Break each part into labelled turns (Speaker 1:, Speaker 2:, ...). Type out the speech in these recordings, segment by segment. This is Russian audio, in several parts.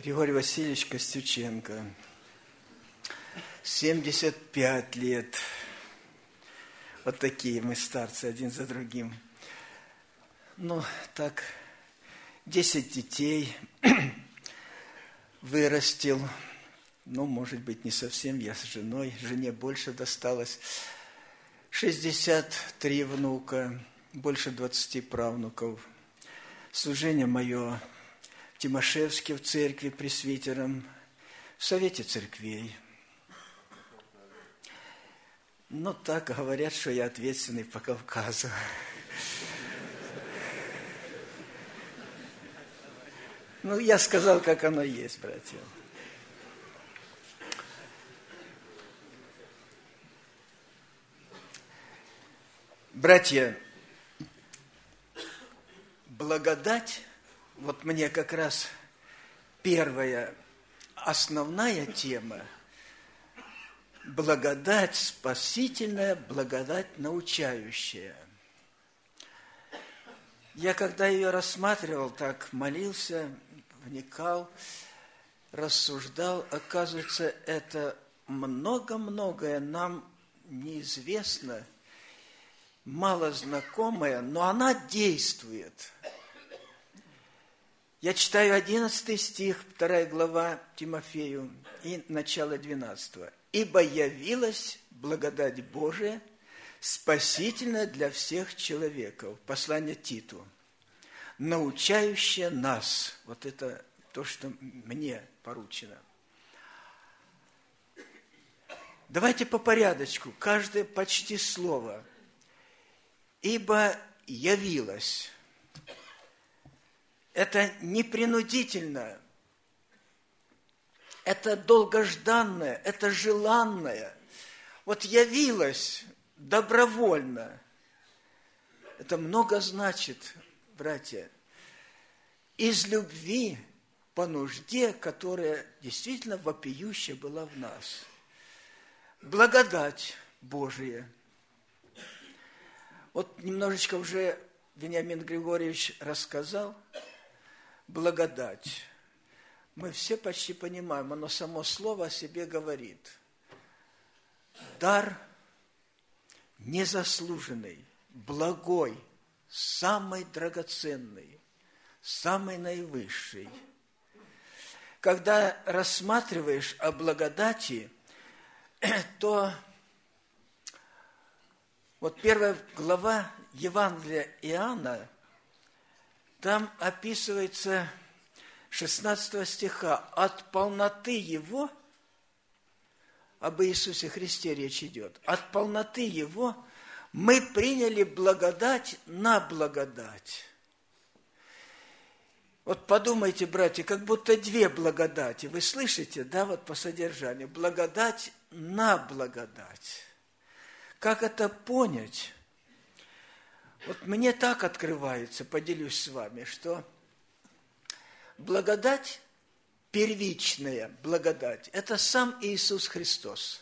Speaker 1: Григорий Васильевич Костюченко, 75 лет. Вот такие мы старцы, один за другим. Ну, так, 10 детей вырастил. Ну, может быть, не совсем, я с женой, жене больше досталось. 63 внука, больше 20 правнуков. Служение мое в Тимошевске, в церкви пресвитером, в Совете церквей. Ну, так говорят, что я ответственный по Кавказу. Ну, я сказал, как оно есть, братья. Братья, благодать, вот мне как раз первая основная тема, благодать спасительная, благодать научающая. Я когда ее рассматривал, так молился, вникал, рассуждал, оказывается, это многое нам неизвестно, мало знакомое, но она действует. Я читаю 11 стих, 2 глава Тимофею и начало 12. «Ибо явилась благодать Божия, спасительная для всех человеков». Послание Титу. «Научающая нас». Вот это то, что мне поручено. Давайте по порядочку, каждое почти слово. «Ибо явилась». Это непринудительно, это долгожданное, это желанное. Вот явилась добровольно. Это много значит, братья. Из любви по нужде, которая действительно вопиющая была в нас. Благодать Божия. Вот немножечко уже Вениамин Григорьевич рассказал. Благодать. Мы все почти понимаем, оно само слово о себе говорит. Дар незаслуженный, благой, самый драгоценный, самый наивысший. Когда рассматриваешь о благодати, то вот 1 глава Евангелия Иоанна, там описывается 16 стиха, от полноты Его, об Иисусе Христе речь идет, от полноты Его мы приняли благодать на благодать. Вот подумайте, братья, как будто две благодати. Вы слышите, да, вот по содержанию. Благодать на благодать. Как это понять? Вот мне так открывается, поделюсь с вами, что благодать, первичная благодать, это сам Иисус Христос.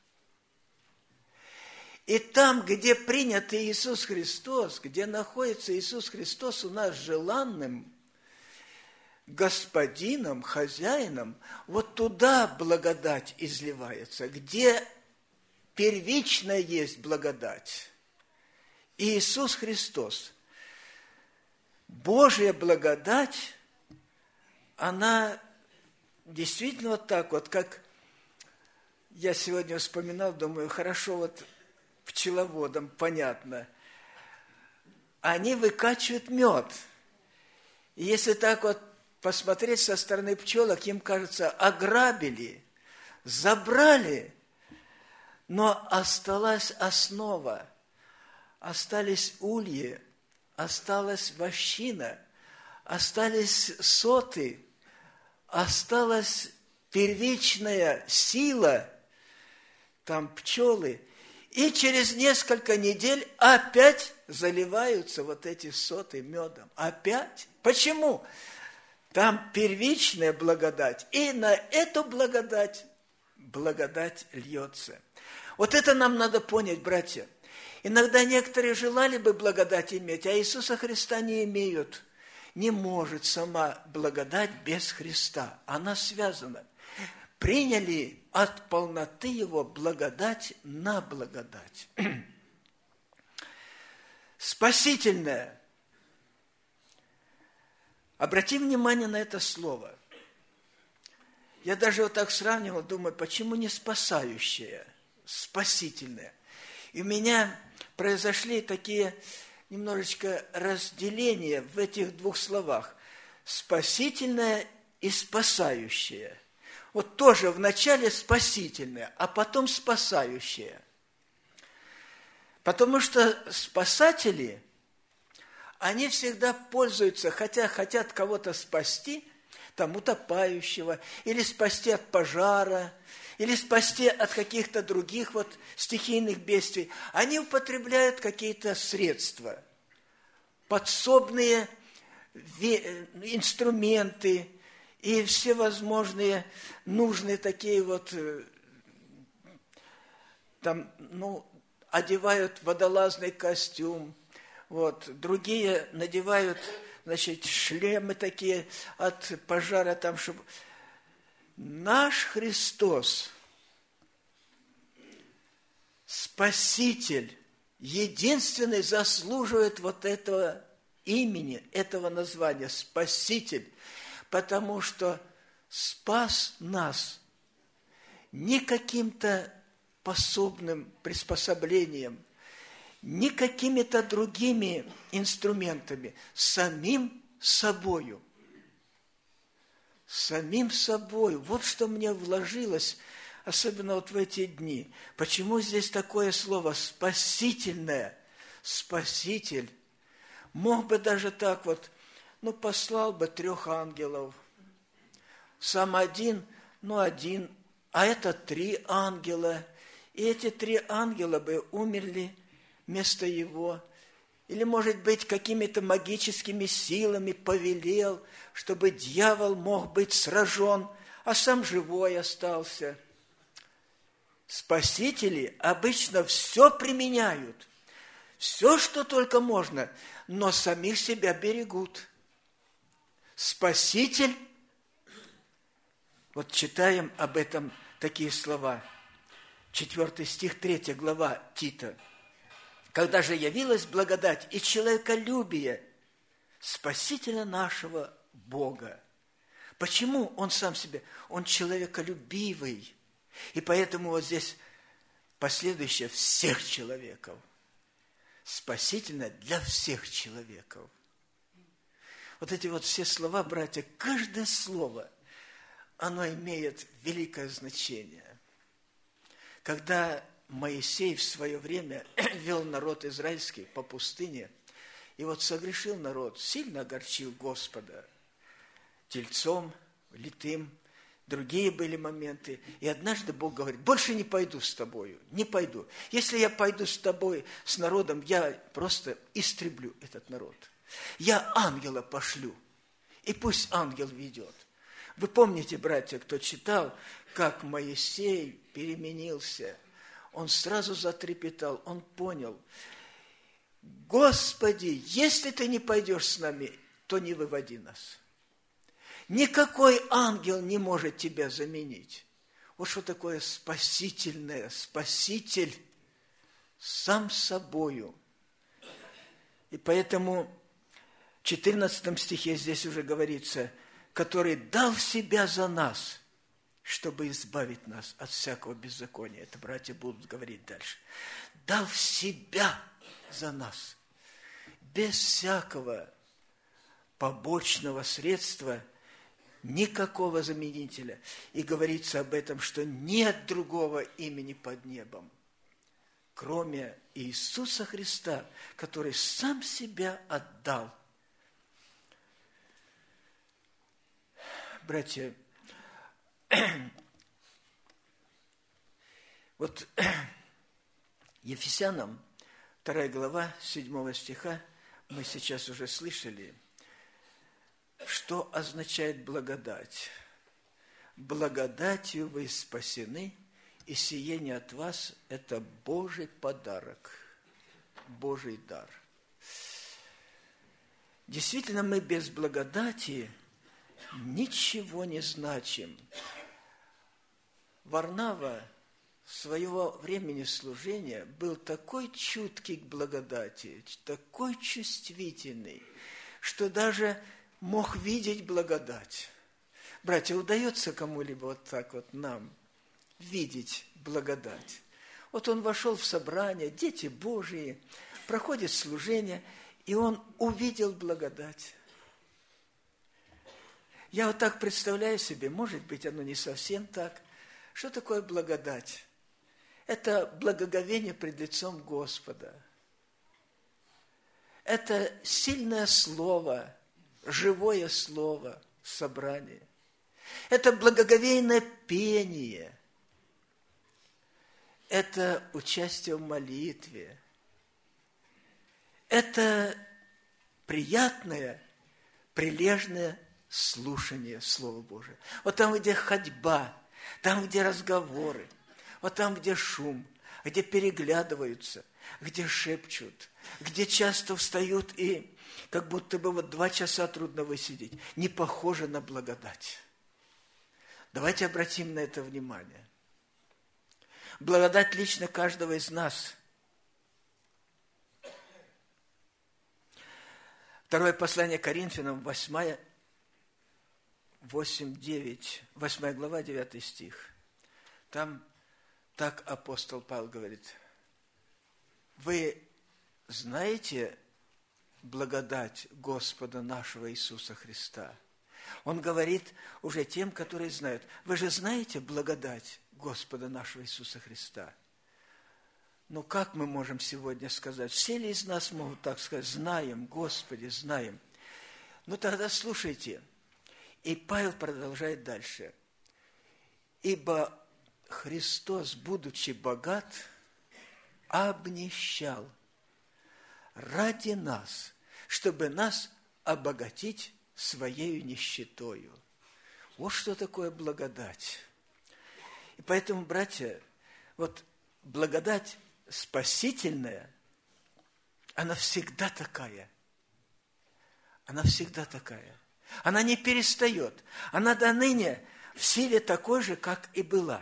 Speaker 1: И там, где принят Иисус Христос, где находится Иисус Христос у нас желанным господином, хозяином, вот туда благодать изливается, где первичная есть благодать. Иисус Христос. Божья благодать, она действительно вот так вот, как я сегодня вспоминал, думаю, хорошо, вот пчеловодам понятно. Они выкачивают мед. И если так вот посмотреть со стороны пчелок, им кажется, ограбили, забрали, но осталась основа. Остались ульи, осталась вощина, остались соты, осталась первичная сила, там пчелы. И через несколько недель опять заливаются вот эти соты медом. Опять. Почему? Там первичная благодать. И на эту благодать льется. Вот это нам надо понять, братья. Иногда некоторые желали бы благодать иметь, а Иисуса Христа не имеют. не может сама благодать без Христа. Она связана. Приняли от полноты Его благодать на благодать. Спасительное. Обрати внимание на это слово. Я даже вот так сравнивал, думаю, почему не спасающее, спасительное. И у меня произошли такие немножечко разделения в этих двух словах. Спасительное и спасающее. Вот тоже вначале спасительное, а потом спасающее. Потому что спасатели, они всегда пользуются, хотя хотят кого-то спасти, там, утопающего, или спасти от пожара, или спасти от каких-то других вот стихийных бедствий. Они употребляют какие-то средства, подсобные инструменты и всевозможные нужные такие вот, там, одевают водолазный костюм, вот, другие надевают, значит, шлемы такие от пожара, там, чтобы... Наш Христос, Спаситель, единственный заслуживает вот этого имени, этого названия, Спаситель, потому что спас нас не каким-то пособным приспособлением, не какими-то другими инструментами, самим собою. Самим собою. Вот что мне вложилось, особенно вот в эти дни. Почему здесь такое слово «спасительное», «спаситель»? Мог бы даже так вот, послал бы 3 ангелов. Сам один, один, а это 3 ангела. И эти 3 ангела бы умерли вместо его. Или, может быть, какими-то магическими силами повелел, чтобы дьявол мог быть сражен, а сам живой остался. Спасители обычно все применяют, все, что только можно, но самих себя берегут. Спаситель, вот читаем об этом такие слова. 4 стих, 3 глава Тита. Когда же явилась благодать и человеколюбие Спасителя нашего Бога. Почему Он сам себе? Он человеколюбивый. И поэтому вот здесь последующее всех человеков. Спасительное для всех человеков. Вот эти вот все слова, братья, каждое слово, оно имеет великое значение. Когда Моисей в свое время вел народ израильский по пустыне, и вот согрешил народ, сильно огорчил Господа тельцом, литым, другие были моменты. И однажды Бог говорит: больше не пойду с тобою, не пойду. Если я пойду с тобой, с народом, я просто истреблю этот народ. Я ангела пошлю, и пусть ангел ведет. Вы помните, братья, кто читал, как Моисей переменился? Он сразу затрепетал, он понял: Господи, если ты не пойдешь с нами, то не выводи нас. Никакой ангел не может тебя заменить. Вот что такое спасительное, спаситель сам собою. И поэтому в 14 стихе здесь уже говорится: который дал себя за нас, чтобы избавить нас от всякого беззакония. Это братья будут говорить дальше. Дал себя за нас, без всякого побочного средства, никакого заменителя. И говорится об этом, что нет другого имени под небом, кроме Иисуса Христа, который сам себя отдал. Братья, вот Ефесянам 2 глава 7 стиха мы сейчас уже слышали, что означает благодать. Благодатью вы спасены, и сие не от вас, это Божий подарок, Божий дар. Действительно, мы без благодати ничего не значим. Варнава своего времени служения был такой чуткий к благодати, такой чувствительный, что даже мог видеть благодать. Братья, удается кому-либо вот так вот нам видеть благодать? Вот он вошел в собрание, дети Божии, проходит служение, и он увидел благодать. Я вот так представляю себе, может быть, оно не совсем так. Что такое благодать? Это благоговение пред лицом Господа. Это сильное слово, живое слово в собрании. Это благоговейное пение. Это участие в молитве. Это приятное, прилежное слушание Слова Божия. Вот там, где ходьба, там, где разговоры, вот там, где шум, где переглядываются, где шепчут, где часто встают и как будто бы вот 2 часа трудно высидеть. Не похоже на благодать. Давайте обратим на это внимание. Благодать лично каждого из нас. Второе послание Коринфянам, 8 глава, 9 стих. Там так апостол Павел говорит: вы знаете благодать Господа нашего Иисуса Христа? Он говорит уже тем, которые знают. Вы же знаете благодать Господа нашего Иисуса Христа? Ну, как мы можем сегодня сказать? Все ли из нас могут так сказать? Знаем, Господи, знаем. Ну, тогда слушайте. И Павел продолжает дальше. Ибо Христос, будучи богат, обнищал ради нас, чтобы нас обогатить своею нищетою. Вот что такое благодать. И поэтому, братья, вот благодать спасительная, она всегда такая. Она всегда такая. Она не перестает. Она до ныне в силе такой же, как и была.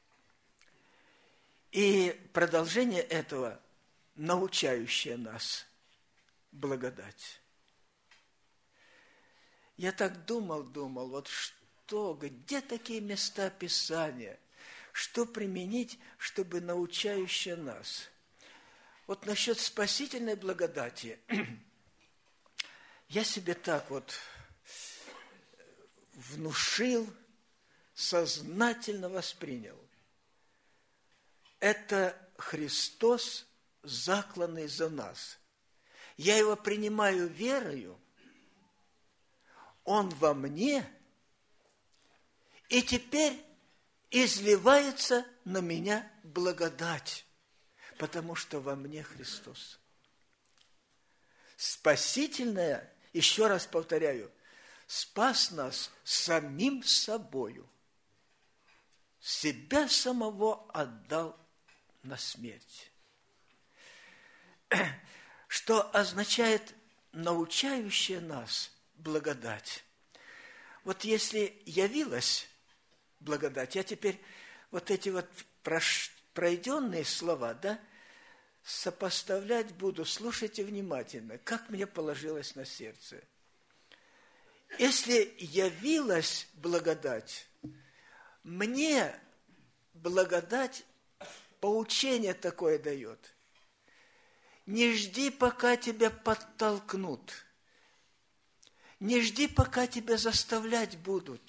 Speaker 1: И продолжение этого, научающее нас благодать. Я так думал, вот что, где такие места Писания, что применить, чтобы научающее нас. Вот насчет спасительной благодати, я себе так вот внушил, сознательно воспринял. Это Христос, закланный за нас. Я его принимаю верою, он во мне, и теперь изливается на меня благодать, потому что во мне Христос. Спасительное, еще раз повторяю, спас нас самим собою, себя самого отдал на смерть. Что означает научающая нас благодать? Вот если явилась благодать, я теперь вот эти вот пройденные слова, да, сопоставлять буду, слушайте внимательно, как мне положилось на сердце. Если явилась благодать, мне благодать поучение такое дает. Не жди, пока тебя подтолкнут. Не жди, пока тебя заставлять будут.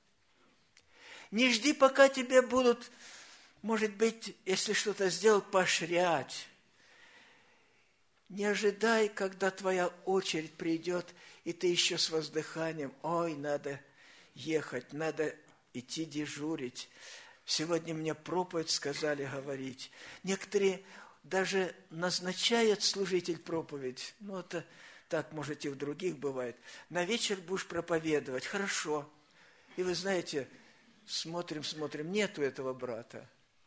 Speaker 1: Не жди, пока тебя будут, может быть, если что-то сделал, поощрять. Не ожидай, когда твоя очередь придет, и ты еще с воздыханием: ой, надо ехать, надо идти дежурить. Сегодня мне проповедь сказали говорить. Некоторые даже назначают служитель проповедь. Ну, это так, может, и в других бывает. На вечер будешь проповедовать. Хорошо. И вы знаете, смотрим, нету этого брата.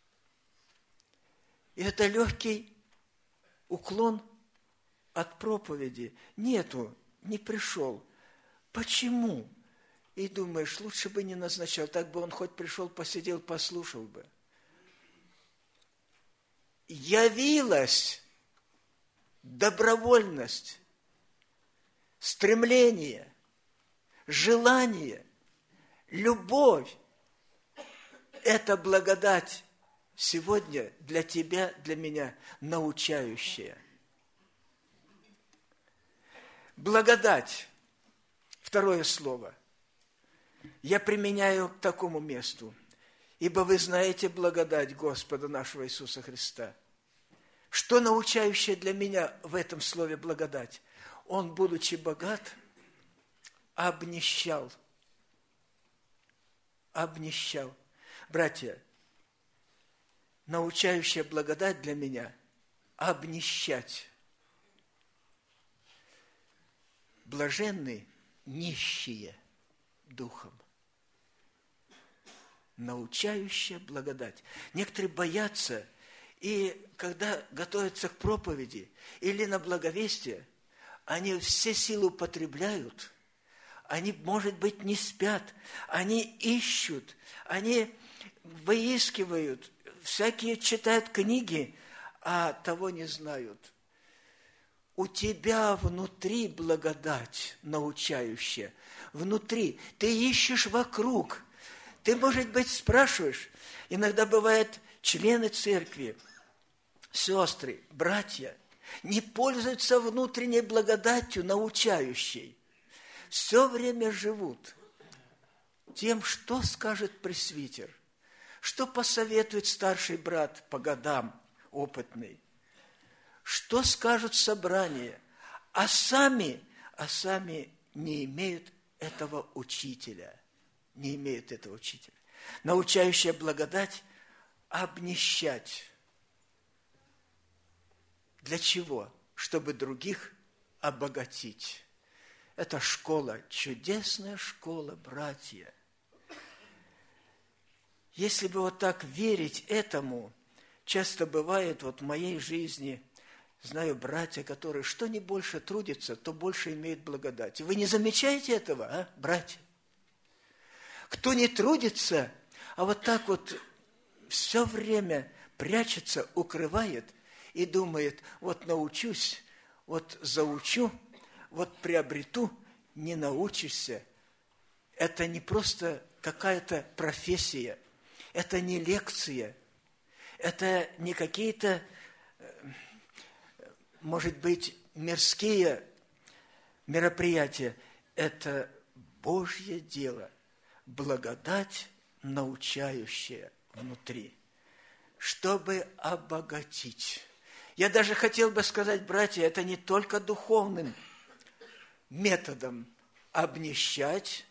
Speaker 1: И это легкий уклон от проповеди. Нету не пришел. Почему? И думаешь, лучше бы не назначал, так бы он хоть пришел, посидел, послушал бы. Явилась добровольность, стремление, желание, любовь. Это благодать сегодня для тебя, для меня, научающая. Благодать. Второе слово. Я применяю к такому месту. Ибо вы знаете благодать Господа нашего Иисуса Христа. Что научающее для меня в этом слове благодать? Он, будучи богат, обнищал. Обнищал. Братья, научающая благодать для меня – обнищать. Блаженны нищие духом. Научающая благодать. Некоторые боятся, и когда готовятся к проповеди или на благовестие, они все силы употребляют, они, может быть, не спят, они ищут, они выискивают, всякие читают книги, а того не знают. У тебя внутри благодать научающая, внутри. Ты ищешь вокруг. Ты, может быть, спрашиваешь, иногда бывает члены церкви, сестры, братья, не пользуются внутренней благодатью научающей. Все время живут тем, что скажет пресвитер, что посоветует старший брат по годам, опытный, что скажут собрания, а сами не имеют этого учителя. Не имеют этого учителя. Научающая благодать обнищать. Для чего? Чтобы других обогатить. Это школа, чудесная школа, братья. Если бы вот так верить этому, часто бывает вот в моей жизни, знаю братья, которые что ни больше трудятся, то больше имеют благодать. Вы не замечаете этого, а, братья? Кто не трудится, а вот так вот все время прячется, укрывает и думает, вот научусь, вот заучу, вот приобрету, не научишься. Это не просто какая-то профессия, это не лекция, это не какие-то, может быть, мирские мероприятия, это Божье дело. Благодать, научающая внутри, чтобы обогатить. Я даже хотел бы сказать, братья, это не только духовным методом обнищать,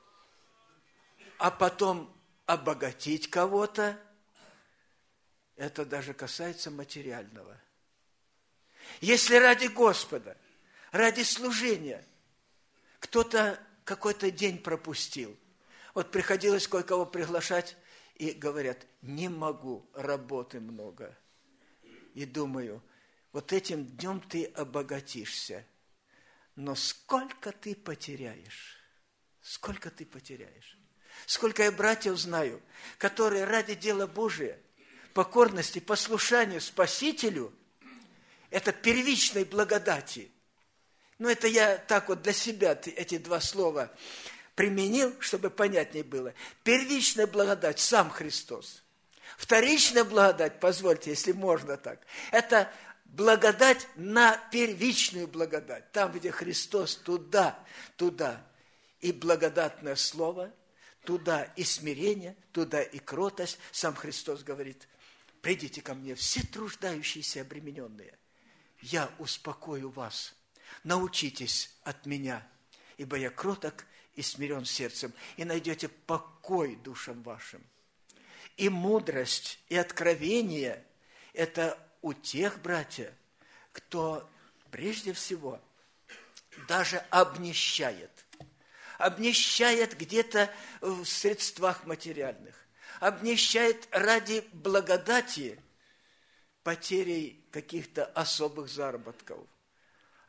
Speaker 1: а потом обогатить кого-то. Это даже касается материального. Если ради Господа, ради служения кто-то какой-то день пропустил, вот приходилось кое-кого приглашать, и говорят, не могу, работы много. И думаю, вот этим днем ты обогатишься. Но сколько ты потеряешь? Сколько ты потеряешь? Сколько я братьев знаю, которые ради дела Божия, покорности, послушанию Спасителю, это первичной благодати. Но это я так вот для себя эти два слова применил, чтобы понятнее было. Первичная благодать – сам Христос. Вторичная благодать, позвольте, если можно так, это благодать на первичную благодать. Там, где Христос, туда. И благодатное слово, туда и смирение, туда и кротость. Сам Христос говорит, придите ко мне, все труждающиеся и обремененные. Я успокою вас. Научитесь от меня, ибо я кроток и смирен сердцем, и найдете покой душам вашим. И мудрость, и откровение – это у тех, братья, кто прежде всего даже обнищает. Обнищает где-то в средствах материальных. Обнищает ради благодати потерей каких-то особых заработков.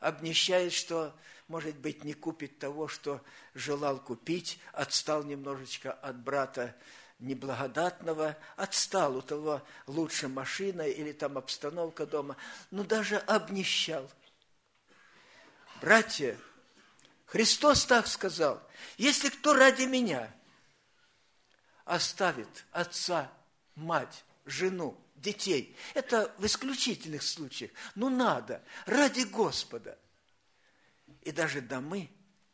Speaker 1: обнищает, что, может быть, не купит того, что желал купить, отстал немножечко от брата неблагодатного, отстал, у того лучше машина или там обстановка дома, но даже обнищал. Братья, Христос так сказал: если кто ради меня оставит отца, мать, жену, детей, это в исключительных случаях, но надо, ради Господа, и даже домы,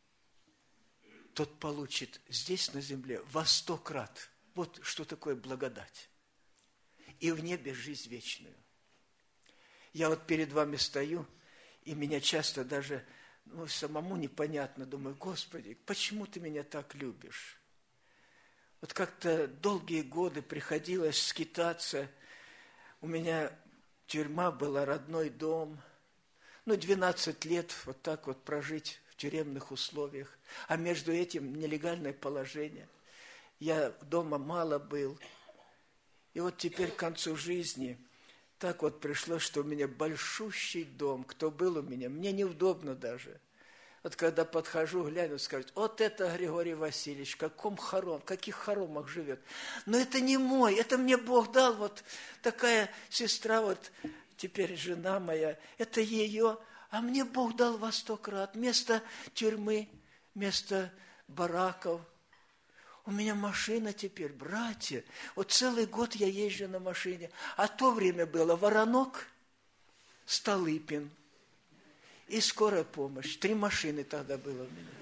Speaker 1: тот получит здесь на земле во 100 крат. Вот что такое благодать. И в небе жизнь вечную. Я вот перед вами стою, и меня часто даже самому непонятно, думаю: Господи, почему ты меня так любишь? Вот как-то долгие годы приходилось скитаться. У меня тюрьма была, родной дом. 12 лет вот так вот прожить в тюремных условиях. А между этим нелегальное положение. Я дома мало был. И вот теперь к концу жизни так вот пришлось, что у меня большущий дом. Кто был у меня, мне неудобно даже. Вот когда подхожу, гляну, скажут: вот это Григорий Васильевич, в каких хоромах живет. Но это не мой, это мне Бог дал. Вот такая сестра, вот теперь жена моя, это ее, а мне Бог дал во 100 крат. Вместо тюрьмы, вместо бараков. У меня машина теперь, братья. Вот целый год я езжу на машине. А то время было Воронок, Столыпин и скорая помощь. 3 машины тогда было у меня.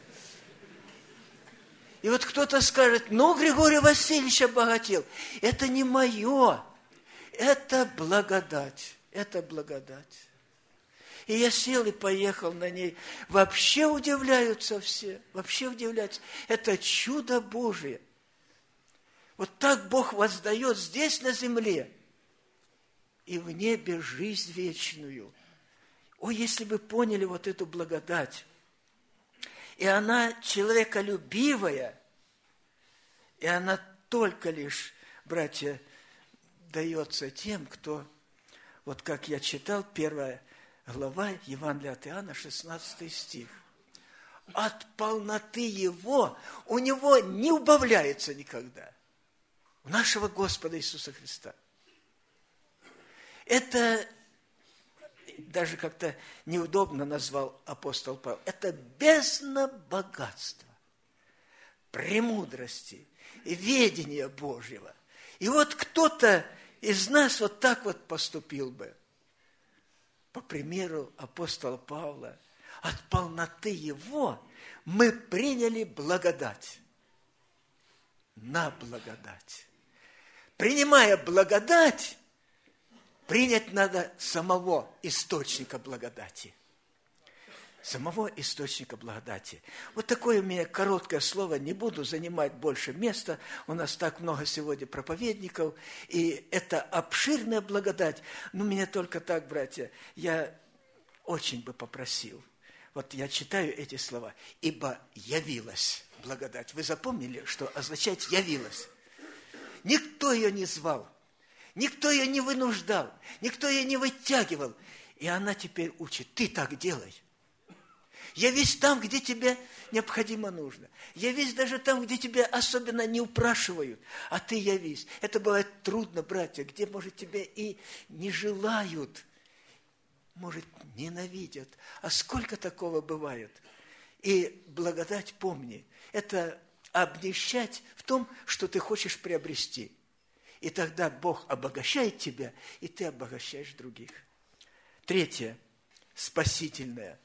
Speaker 1: И вот кто-то скажет: Григорий Васильевич обогател. Это не мое. Это благодать. Это благодать. И я сел и поехал на ней. Вообще удивляются все. Вообще удивляются. Это чудо Божие. Вот так Бог воздает здесь на земле. И в небе жизнь вечную. О, если бы поняли вот эту благодать. И она человеколюбивая. И она только лишь, братья, дается тем, кто, вот как я читал, 1 глава Евангелия от Иоанна, 16 стих. От полноты Его у Него не убавляется никогда. У нашего Господа Иисуса Христа. Это даже как-то неудобно назвал апостол Павел. Это бездна богатства, премудрости и ведения Божьего. И вот кто-то из нас вот так вот поступил бы. По примеру апостола Павла, от полноты его мы приняли благодать на благодать. Принимая благодать, принять надо самого источника благодати. Самого источника благодати. Вот такое у меня короткое слово, не буду занимать больше места. У нас так много сегодня проповедников, и это обширная благодать. Но меня только так, братья, я очень бы попросил. Вот я читаю эти слова. Ибо явилась благодать. Вы запомнили, что означает явилась? Никто ее не звал, никто ее не вынуждал, никто ее не вытягивал. И она теперь учит: ты так делай. Явись там, где тебе необходимо нужно. Явись даже там, где тебя особенно не упрашивают, а ты явись. Это бывает трудно, братья, где, может, тебя и не желают, может, ненавидят. А сколько такого бывает? И благодать, помни, это обнищать в том, что ты хочешь приобрести. И тогда Бог обогащает тебя, и ты обогащаешь других. 3. Спасительное.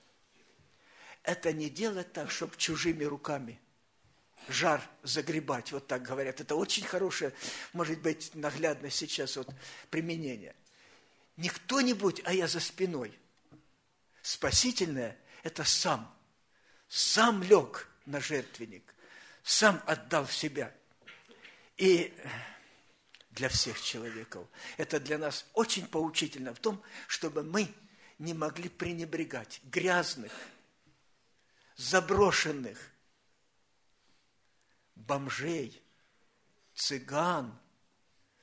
Speaker 1: Это не делать так, чтобы чужими руками жар загребать, вот так говорят. Это очень хорошее, может быть, наглядно сейчас вот применение. Не кто-нибудь, а я за спиной. Спасительное – это сам лег на жертвенник, сам отдал себя. И для всех человеков это для нас очень поучительно в том, чтобы мы не могли пренебрегать грязных, заброшенных, бомжей, цыган.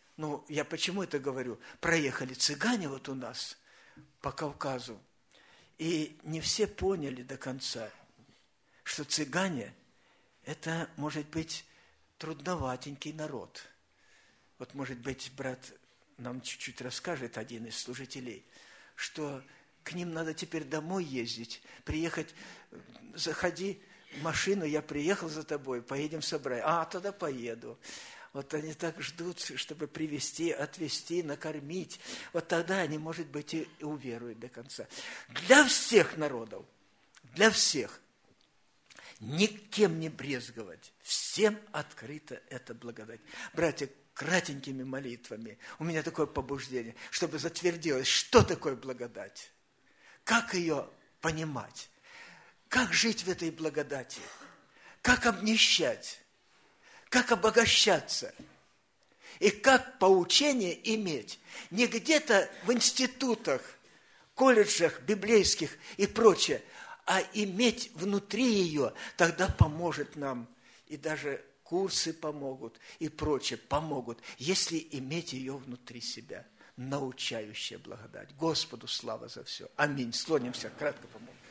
Speaker 1: Я почему это говорю? Проехали цыгане вот у нас по Кавказу. И не все поняли до конца, что цыгане – это, может быть, трудноватенький народ. Вот, может быть, брат нам чуть-чуть расскажет, один из служителей, что к ним надо теперь домой ездить, приехать, заходи в машину, я приехал за тобой, поедем в собрание. Тогда поеду. Вот они так ждут, чтобы привезти, отвезти, накормить. Вот тогда они, может быть, и уверуют до конца. Для всех народов, для всех, никем не брезговать, всем открыта эта благодать. Братья, кратенькими молитвами, у меня такое побуждение, чтобы затвердилось, что такое благодать, как ее понимать, как жить в этой благодати, как обнищать, как обогащаться и как поучение иметь не где-то в институтах, колледжах библейских и прочее, а иметь внутри ее, тогда поможет нам, и даже курсы помогут, и прочее помогут, если иметь ее внутри себя, научающая благодать. Господу слава за все. Аминь. Склонимся, кратко помолимся.